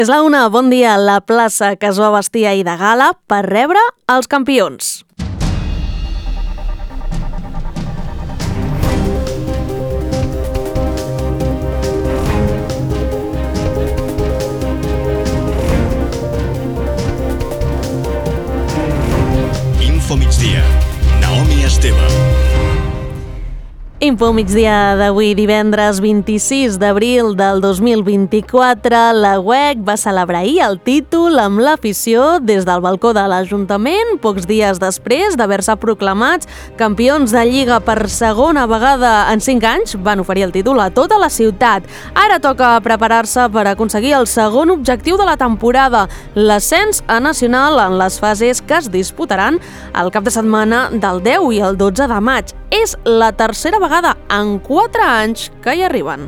És la una, bon dia. La plaça que es va vestir ahir de gala per rebre els campions. Info migdia. Naomi Esteve. Info migdia d'avui, divendres 26 d'abril del 2024, la UEC va celebrar ahir el títol amb l'afició des del balcó de l'Ajuntament, pocs dies després d'haver-se proclamats campions de Lliga per segona vegada en 5 anys, van oferir el títol a tota la ciutat. Ara toca preparar-se per aconseguir el segon objectiu de la temporada, l'ascens a nacional en les fases que es disputaran el cap de setmana del 10 i el 12 de maig. És la tercera vegada en 4 anys que hi arriben.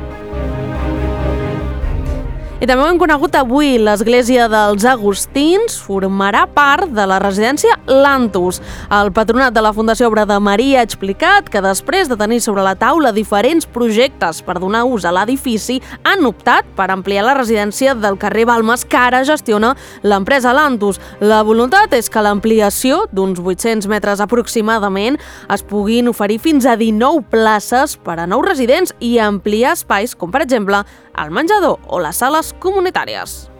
I també ho hem conegut avui, l'església dels Agustins formarà part de la residència Lantus. El patronat de la Fundació Obra de Maria ha explicat que després de tenir sobre la taula diferents projectes per donar ús a l'edifici, han optat per ampliar la residència del carrer Balmes que ara gestiona l'empresa Lantus. La voluntat és que l'ampliació d'uns 800 metres aproximadament es puguin oferir fins a 19 places per a nous residents i ampliar espais com, per exemple, el menjador o les sales comunitàries.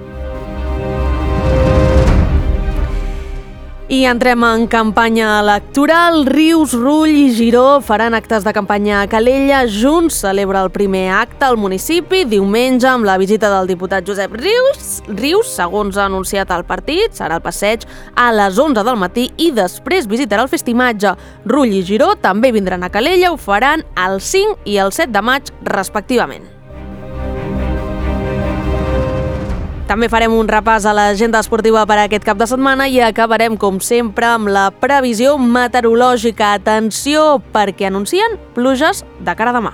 I entrem en campanya electoral. Rius, Rull i Giró faran actes de campanya a Calella. Junts celebra el primer acte al municipi diumenge amb la visita del diputat Josep Rius, segons ha anunciat el partit, serà el passeig a les 11 del matí i després visitarà el festimatge. Rull i Giró també vindran a Calella, ho faran el 5 i el 7 de maig respectivament. També farem un repàs a l'agenda esportiva per a aquest cap de setmana i acabarem, com sempre, amb la previsió meteorològica. Atenció, perquè anuncien pluges de cara a demà.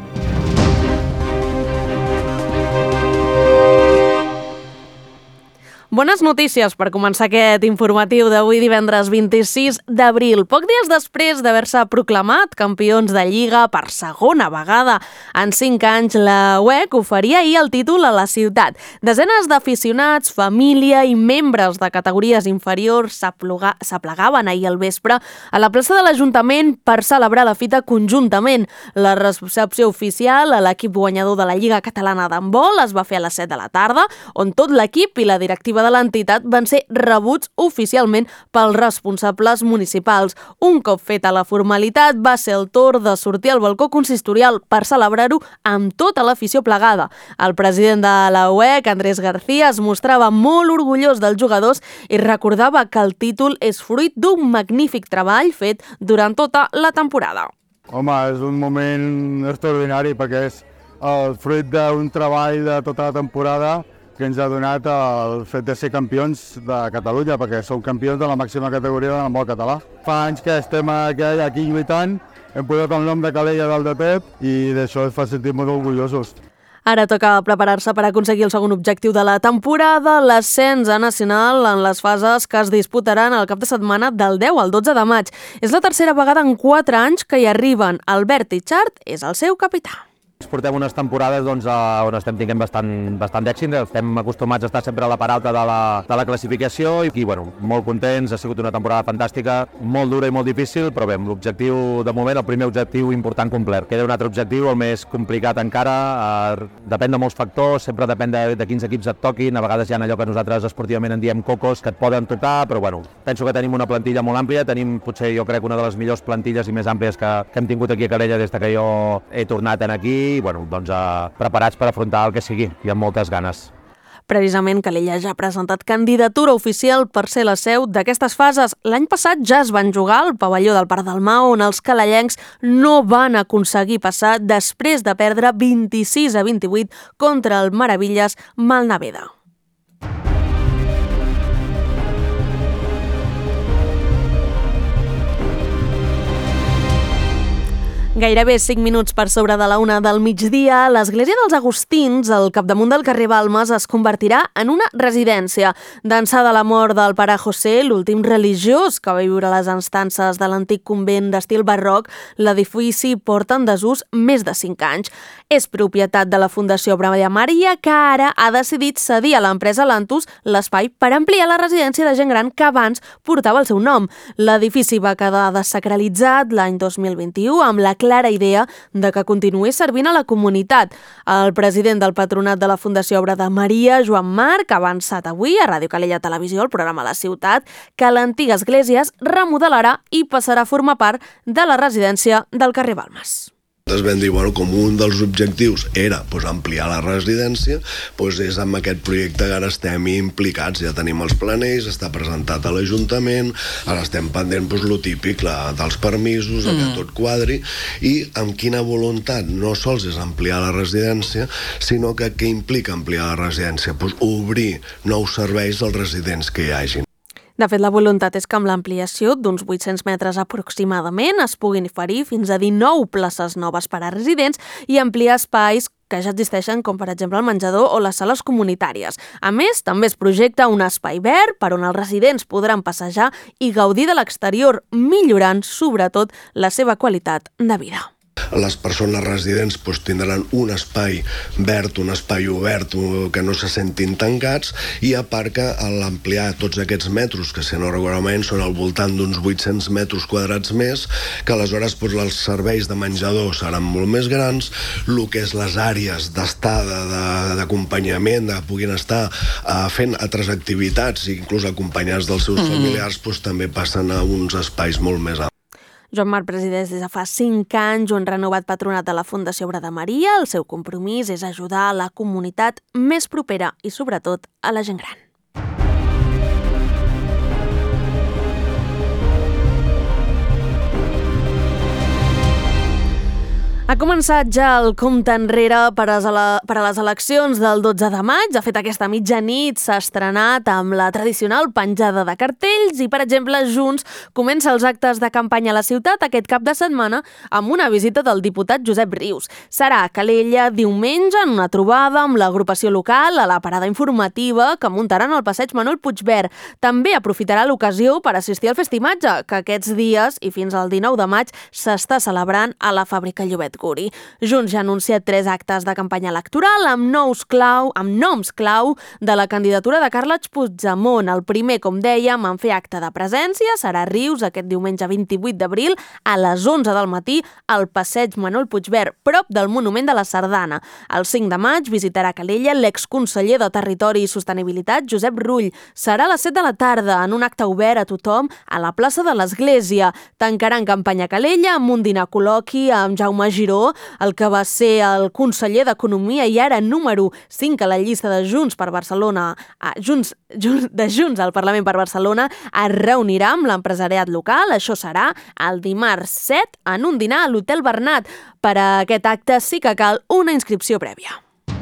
Bones notícies per començar aquest informatiu d'avui, divendres 26 d'abril. Poc dies després d'haver-se proclamat campions de Lliga per segona vegada en 5 anys, la UEC oferia ahir el títol a la ciutat. Desenes d'aficionats, família i membres de categories inferiors s'aplegaven ahir al vespre a la plaça de l'Ajuntament per celebrar la fita conjuntament. La recepció oficial a l'equip guanyador de la Lliga Catalana d'Handbol es va fer a les 7 de la tarda, on tot l'equip i la directiva de l'entitat van ser rebuts oficialment pels responsables municipals. Un cop feta la formalitat, va ser el torn de sortir al balcó consistorial per celebrar-ho amb tota l'afició plegada. El president de la UEC, Andrés García, es mostrava molt orgullós dels jugadors i recordava que el títol és fruit d'un magnífic treball fet durant tota la temporada. Home, és un moment extraordinari perquè és el fruit d'un treball de tota la temporada que ens ha donat el fet de ser campions de Catalunya, perquè som campions de la màxima categoria de l'handbol català. Fa anys que estem aquí lluitant, hem posat el nom de Calella dalt de Pep i d'això ens fa sentir molt orgullosos. Ara toca preparar-se per aconseguir el segon objectiu de la temporada, l'ascens a nacional en les fases que es disputaran el cap de setmana del 10 al 12 de maig. És la tercera vegada en 4 anys que hi arriben. Albert Ichart és el seu capità. Portem unes temporades on estem tinguent bastant d'èxit, estem acostumats a estar sempre a la part alta de la classificació i molt contents, ha sigut una temporada fantàstica, molt dura i molt difícil, però bé, l'objectiu de moment, el primer objectiu important complert. Queda un altre objectiu, el més complicat encara, depèn de molts factors, sempre depèn de quins equips et toquin, a vegades hi ha allò que nosaltres esportivament en diem cocos que et poden tocar, però penso que tenim una plantilla molt àmplia, tenim potser jo crec una de les millors plantilles i més àmplies que hem tingut aquí a Calella des que jo he tornat aquí, i preparats per afrontar el que sigui i amb moltes ganes. Precisament, Calella ja ha presentat candidatura oficial per ser la seu d'aquestes fases. L'any passat ja es van jugar al pavelló del Parc del Mau, on els calellencs no van aconseguir passar després de perdre 26-28 contra el Meravilles Malnaveda. Gairebé 5 minuts per sobre de la 1 del migdia, l'església dels Agustins, al capdamunt del carrer Balmes, es convertirà en una residència. D'ençà de la mort del pare José, l'últim religiós que va viure a les estances de l'antic convent d'estil barroc, l'edifici porta en desús més de 5 anys. És propietat de la Fundació Obra de Maria, que ara ha decidit cedir a l'empresa Lantus l'espai per ampliar la residència de gent gran que abans portava el seu nom. L'edifici va quedar desacralitzat l'any 2021 amb la clara idea de que continués servint a la comunitat. El president del patronat de la Fundació Obra de Maria, Joan Marc, ha avançat avui a Ràdio Calella Televisió, el programa La Ciutat, que l'antiga església es remodelarà i passarà a formar part de la residència del carrer Balmes. Es vam dir, com un dels objectius era ampliar la residència, és amb aquest projecte que ara estem implicats. Ja tenim els planells, està presentat a l'Ajuntament, ara estem pendents lo típic dels permisos, que tot quadri, i amb quina voluntat no sols és ampliar la residència, sinó que què implica ampliar la residència? Obrir nous serveis als residents que hi hagin. De fet, la voluntat és que amb l'ampliació d'uns 800 metres aproximadament es puguin oferir fins a 19 places noves per a residents i ampliar espais que ja existeixen, com per exemple el menjador o les sales comunitàries. A més, també es projecta un espai verd per on els residents podran passejar i gaudir de l'exterior, millorant sobretot la seva qualitat de vida. Les persones residents tindran un espai verd, un espai obert, que no se sentin tancats, i a part que a l'ampliar tots aquests metres, que si no regularment són al voltant d'uns 800 metres quadrats més, que aleshores els serveis de menjador seran molt més grans, el que és les àrees d'estada, d'acompanyament, que puguin estar fent altres activitats, inclús acompanyats dels seus familiars, també passen a uns espais molt més amplis. Joan Marc presideix des de fa 5 anys un renovat patronat de la Fundació Obra de Maria. El seu compromís és ajudar a la comunitat més propera i, sobretot, a la gent gran. Ha començat ja el compte enrere per a les eleccions del 12 de maig. De fet, aquesta mitjanit s'ha estrenat amb la tradicional penjada de cartells i, per exemple, Junts comença els actes de campanya a la ciutat aquest cap de setmana amb una visita del diputat Josep Rius. Serà a Calella diumenge en una trobada amb l'agrupació local a la parada informativa que muntaran al passeig Manuel Puigvert. També aprofitarà l'ocasió per assistir al festimatge, que aquests dies i fins al 19 de maig s'està celebrant a la Fàbrica Llobet Guri. Junts ja ha anunciat 3 actes de campanya electoral amb noms clau de la candidatura de Carles Puigdemont. El primer, com dèiem, en fer acte de presència serà Rius aquest diumenge 28 d'abril a les 11 del matí al passeig Manuel Puigvert, prop del Monument de la Sardana. El 5 de maig visitarà Calella l'exconseller de Territori i Sostenibilitat, Josep Rull. Serà a les 7 de la tarda en un acte obert a tothom a la plaça de l'Església. Tancaran campanya a Calella amb un dinar col·loqui amb Jaume Giró, el que va ser el conseller d'Economia i ara número 5 a la llista de Junts per Barcelona, Junts al Parlament per Barcelona, es reunirà amb l'empresariat local. Això serà el dimarts 7 en un dinar a l'Hotel Bernat. Per a aquest acte sí que cal una inscripció prèvia.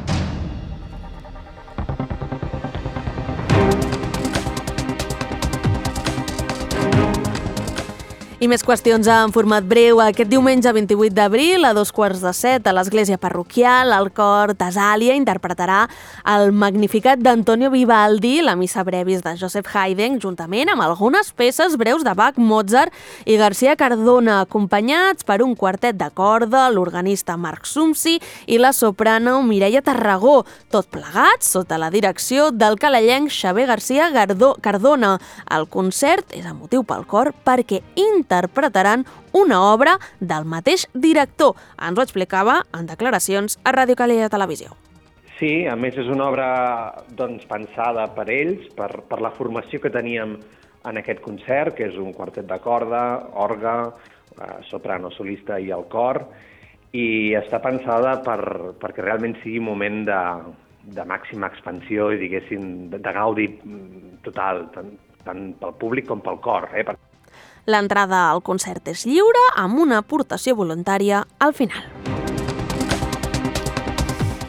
I més qüestions en format breu. Aquest diumenge 28 d'abril, a 6:45, a l'església parroquial, el cor Tessàlia interpretarà el Magnificat d'Antonio Vivaldi, la missa brevis de Joseph Haydn, juntament amb algunes peces breus de Bach, Mozart i García Cardona, acompanyats per un quartet de corda, l'organista Marc Sumsi i la soprano Mireia Tarragó, tot plegat sota la direcció del calellenc Xavier García Cardona. El concert és emotiu pel cor perquè interpretaran una obra del mateix director. Ens ho explicava en declaracions a Ràdio Calella Televisió. Sí, a més és una obra pensada per ells, per la formació que teníem en aquest concert, que és un quartet de corda, orgue, soprano, solista i el cor, i està pensada perquè realment sigui un moment de màxima expansió i, diguéssim, de gaudi total, tant pel públic com pel cor. L'entrada al concert és lliure, amb una aportació voluntària al final.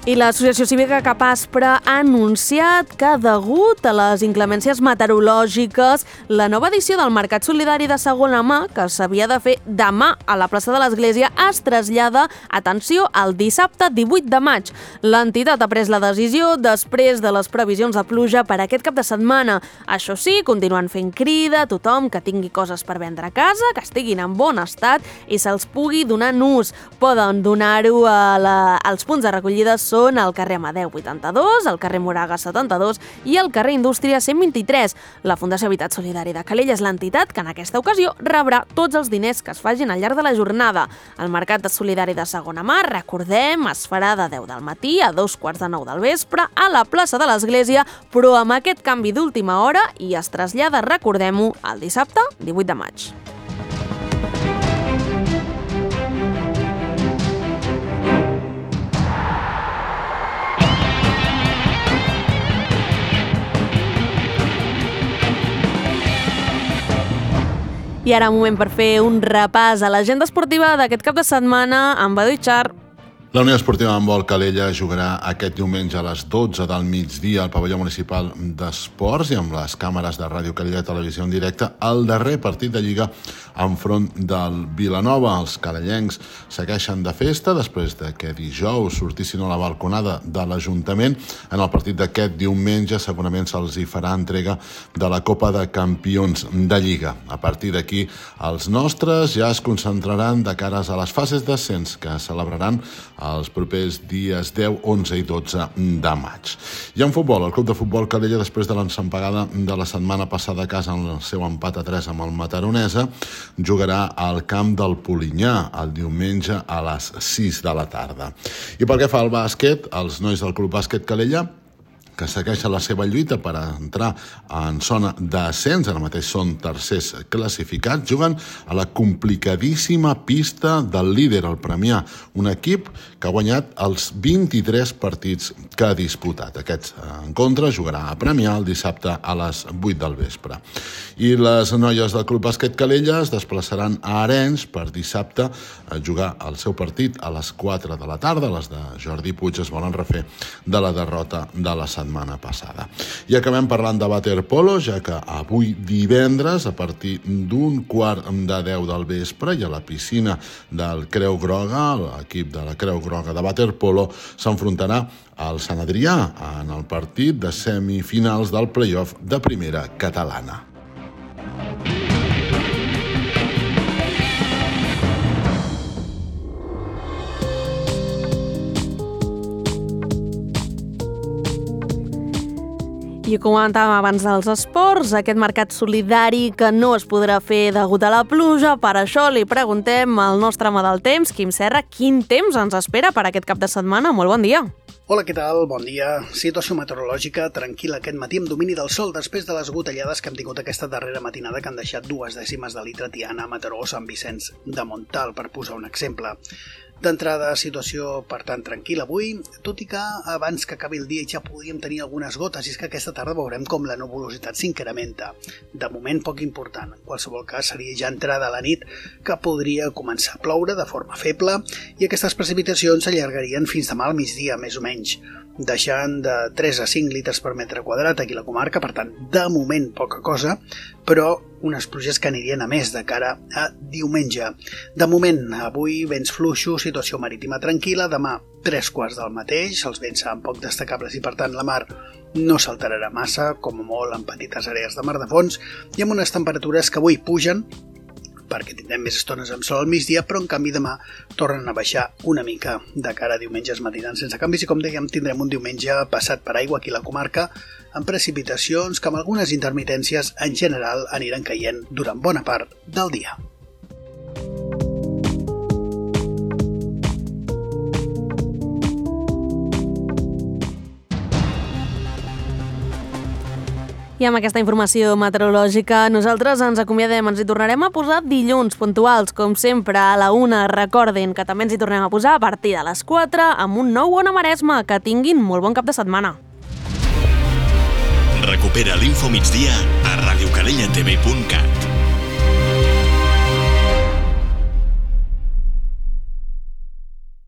I l'Associació Cívica Cap Aspre ha anunciat que, degut a les inclemències meteorològiques, la nova edició del Mercat Solidari de segona mà, que s'havia de fer demà a la plaça de l'Església, es trasllada, atenció, al dissabte 18 de maig. L'entitat ha pres la decisió després de les previsions de pluja per aquest cap de setmana. Això sí, continuen fent crida a tothom que tingui coses per vendre a casa, que estiguin en bon estat i se'ls pugui donar en ús. Poden donar-ho als punts de recollida són el carrer Amadeu 82, el carrer Moraga 72 i el carrer Indústria 123. La Fundació Habitat Solidari de Calella és l'entitat que en aquesta ocasió rebrà tots els diners que es facin al llarg de la jornada. El Mercat Solidari de segona mà, recordem, es farà de 10 del matí a 2:45 del vespre a la plaça de l'Església, però amb aquest canvi d'última hora i es trasllada, recordem-ho, el dissabte 18 de maig. I ara moment per fer un repàs a l'agenda esportiva d'aquest cap de setmana amb Badu i Char. La Unió Esportiva Handbol Calella jugarà aquest diumenge a les 12 del migdia al pavelló municipal d'Esports i amb les càmeres de Ràdio Calella Televisió en directe el darrer partit de Lliga enfront del Vilanova. Els calellencs segueixen de festa després de que dijous sortissin a la balconada de l'Ajuntament. En el partit d'aquest diumenge segurament se'ls hi farà entrega de la Copa de Campions de Lliga. A partir d'aquí, els nostres ja es concentraran de cares a les fases d'ascens que celebraran els propers dies 10, 11 i 12 de maig. I en futbol, el Club de Futbol Calella, després de l'ensempegada de la setmana passada a casa en el seu empat a 3 amb el Mataronesa, jugarà al camp del Polinyà el diumenge a les 6 de la tarda. I pel que fa al bàsquet, els nois del Club Bàsquet Calella, que segueixen la seva lluita per entrar en zona d'ascens, ara mateix són tercers classificats, juguen a la complicadíssima pista del líder, el Premià, un equip que ha guanyat els 23 partits que ha disputat. Aquest encontre jugarà a Premià el dissabte a les 8 del vespre. I les noies del Club Bàsquet Calella es desplaçaran a Arenys per dissabte a jugar el seu partit a les 4 de la tarda. Les de Jordi Puig es volen refer de la derrota de la setmana passada. I acabem parlant de waterpolo, ja que avui divendres, a partir d'un 9:45 del vespre, i a la piscina del Creu Groga, l'equip de la Creu Groga de waterpolo s'enfrontarà al Sant Adrià en el partit de semifinals del play-off de primera catalana. I comentàvem abans dels esports, aquest mercat solidari que no es podrà fer degut a la pluja. Per això li preguntem al nostre home del temps, Quim Serra, quin temps ens espera per aquest cap de setmana. Molt bon dia. Hola, què tal? Bon dia. Situació meteorològica tranquil·la aquest matí amb domini del sol després de les gotellades que hem tingut aquesta darrera matinada que han deixat 2 dècimes de litre a Tiana, Mataró o Sant Vicenç de Montalt, per posar un exemple. D'entrada, situació, per tant, tranquil·la avui, tot i que abans que acabi el dia ja podríem tenir algunes gotes, i és que aquesta tarda veurem com la nuvolositat s'incrementa. De moment, poc important. En qualsevol cas, seria ja entrada a la nit que podria començar a ploure de forma feble i aquestes precipitacions s'allargarien fins demà al migdia, més o menys, deixant de 3 a 5 litres per metre quadrat aquí a la comarca, per tant, de moment poca cosa, però unes pluges que anirien a més de cara a diumenge. De moment, avui vents fluixos, situació marítima tranquil·la, demà 3/4 del mateix, els vents seran poc destacables i per tant la mar no s'alterarà massa, com a molt en petites àrees de mar de fons, i amb unes temperatures que avui pugen perquè tindrem més estones amb sol al migdia, però en canvi demà tornen a baixar una mica de cara a diumenges matinals sense canvis i com dèiem tindrem un diumenge passat per aigua aquí a la comarca amb precipitacions que amb algunes intermitències en general aniran caient durant bona part del dia. I amb aquesta informació meteorològica nosaltres ens acomiadem, ens hi tornarem a posar dilluns puntuals, com sempre, a la 1. Recordin que també ens hi tornem a posar a partir de les 4 amb un nou Ona Maresme. Que tinguin molt bon cap de setmana. Recupera l'Info Migdia a radiocalellatv.cat.